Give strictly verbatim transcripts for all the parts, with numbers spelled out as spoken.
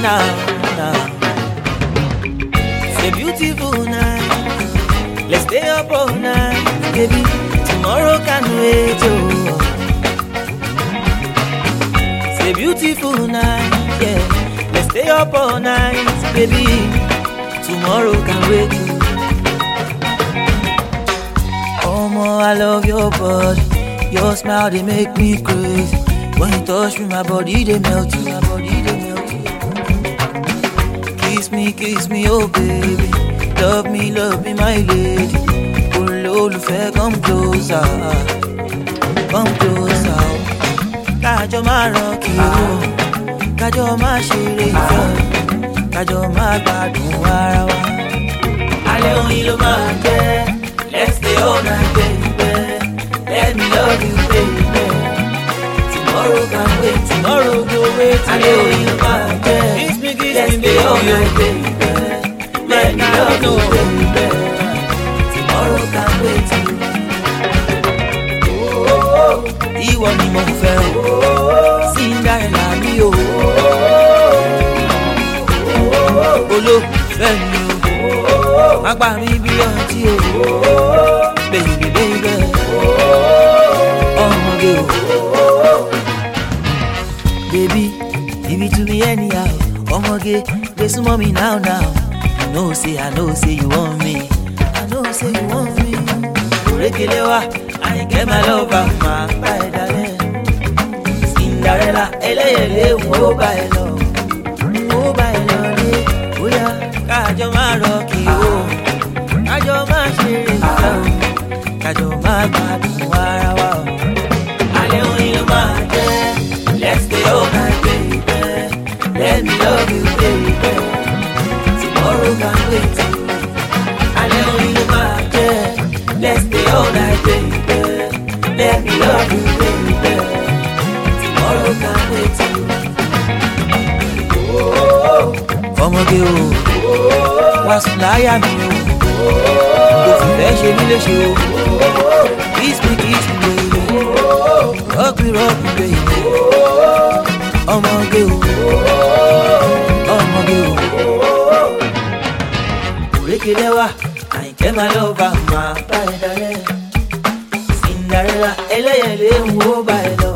now, now. It's a beautiful night. Let's stay up all night, baby. Tomorrow can wait, oh. It's a beautiful night, yeah. Let's stay up all night, baby. Tomorrow can wait, oh. Oh, more, I love your body. Your smile, they make me crazy. When you touch me, my body, they melt you. My body, they melt you. Kiss me, kiss me, oh baby. Love me, love me, my lady. Come closer, come closer. Kájọ máa rock you, kájọ máa ṣeré ìfẹ́, kájọ máa gbádùn ara wa. Alẹ́ oyin ló máa jẹ́, let's stay all night, baby. Let me love you, baby. Tomorrow can wait, tomorrow go wait. Alẹ́ oyin ló máa jẹ́, let's stay all night, baby. Let me love you, baby. Tomorrow can wait. Ìwọ ni mo fẹ́ o, Cinderella mi o. Olólùfẹ́ mi o, má gbà mí bí ọtí o. Baby baby, ọmọge o. Baby, give it to me anyhow. Ọmọge, dey súnmọ́ mi now now. I know say I know say you want me. I know say you want me. Orekele wa. I get my lover, my by darling. Cinderella, eleyele, wo by love, wo by love. Oh yeah, kájọ máa rock you, kájọ máa ṣeré ìfẹ́, kájọ máa gbádùn ara wa. Alẹ́ oyin ló máa jẹ́, let's stay all night, baby. Let me love you, baby. Tomorrow can wait. Alẹ́ oyin ló máa jẹ́, let's stay all night, baby. Let me love you, baby. Tomorrow can't wait. Ọmọge o, wá sùn láyà mi o. Kò fi fẹ́ ṣe mí léṣe o. Kiss me, kiss me, baby. Rock me, rock me, baby. Ọmọge o, ọmọge o. Orekele wa, Àyìnkẹ́ máa lọ́ba máa bá ẹ dalẹ̀. Cinderella, eleyele wo ba ẹ lọ.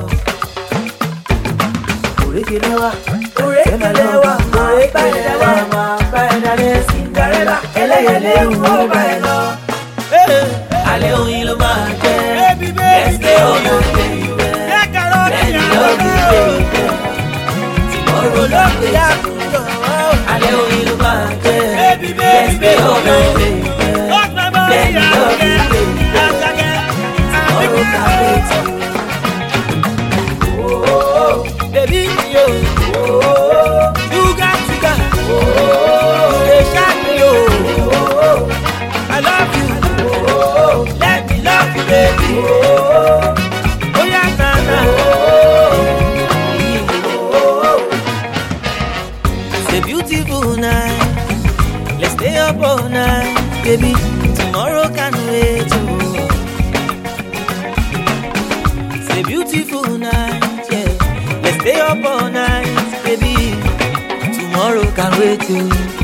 Orekele wa, orekele wa, orekele wa, máa bá ẹ dalẹ̀. Cinderella, eleyele wo ba ẹ lọ. Alẹ́ oyin ló máa jẹ́, let's stay all night, baby. Let me love you, baby. Tomorrow ló pé jù. Alẹ́ oyin ló máa jẹ́, let's stay all night, baby. Let me love you, baby. Tomorrow can wait. Oh, baby, yo, oh, sugar, sugar, oh, you dey shine me, oh, I love you, oh, let me love you, baby, oh, oh yeah, na na, oh, it's a beautiful night, let's stay up all night, baby. Tomorrow can wait, oh. A beautiful night, yeah. Let's stay up all night, baby. Tomorrow can't wait till